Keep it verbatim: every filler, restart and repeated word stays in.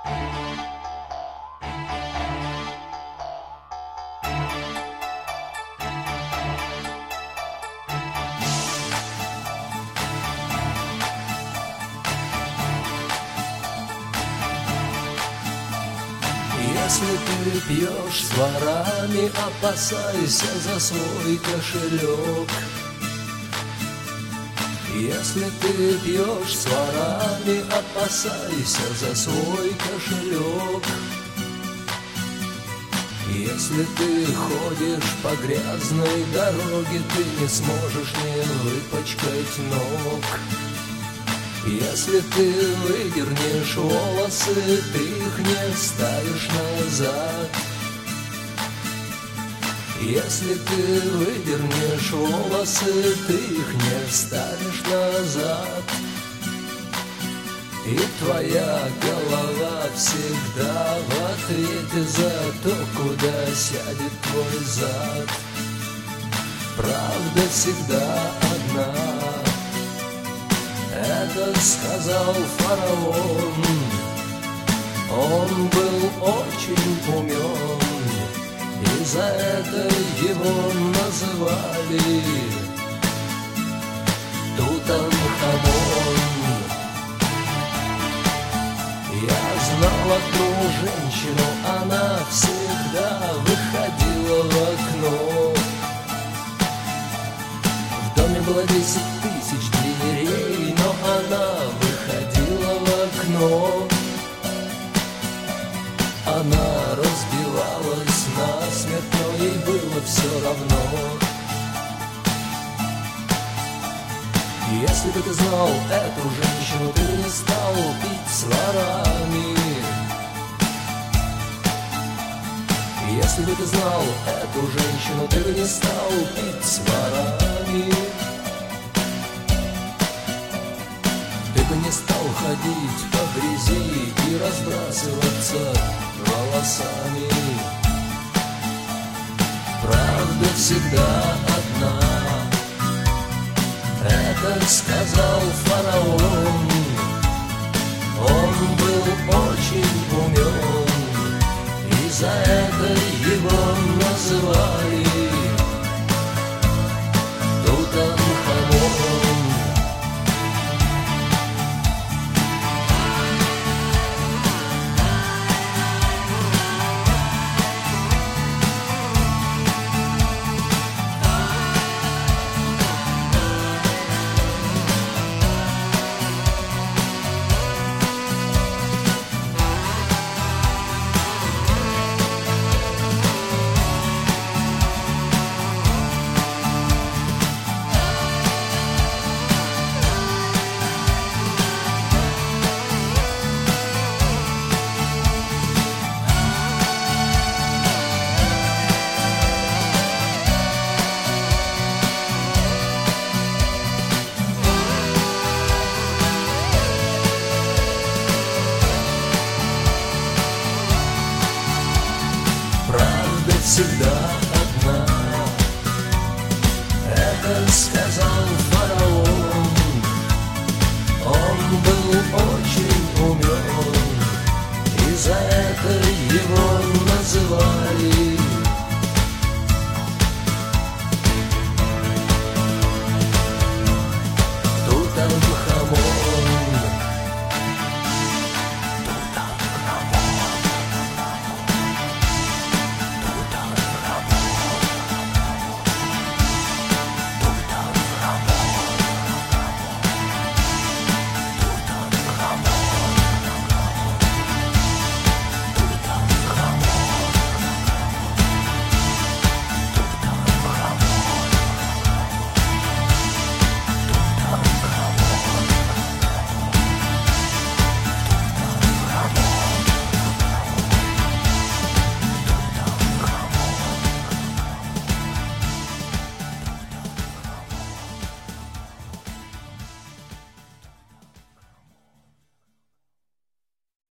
Если ты пьешь с ворами, опасайся за свой кошелек. Если ты пьешь с ворами, опасайся за свой кошелек. Если ты ходишь по грязной дороге, ты не сможешь не выпачкать ног. Если ты выдернешь волосы, ты их не вставишь назад. Если ты выдернешь волосы, ты их не вставишь назад. И твоя голова всегда в ответе за то, куда сядет твой зад. Правда всегда одна. Это сказал фараон. Он был очень умен, и за это его называли Тутанхамон. Я знал одну женщину, она всегда выходила в окно. В доме было десять тысяч дверей, но она выходила в окно. Она разбивалась насмерть, но ей было все равно. Если бы ты знал эту женщину, ты не стал пить с ворами. Если бы ты знал эту женщину, ты бы не стал пить с ворами. Ты бы не стал ходить по грязи и разбрасываться волосами. Правда всегда одна. Это сказал фараон. Он был очень умен, и за это его называли